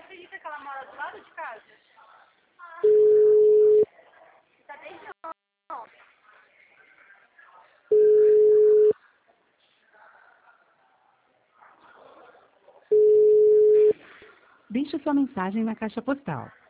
acredita que ela mora do lado de casa? Tá desde ontem. Deixe sua mensagem na caixa postal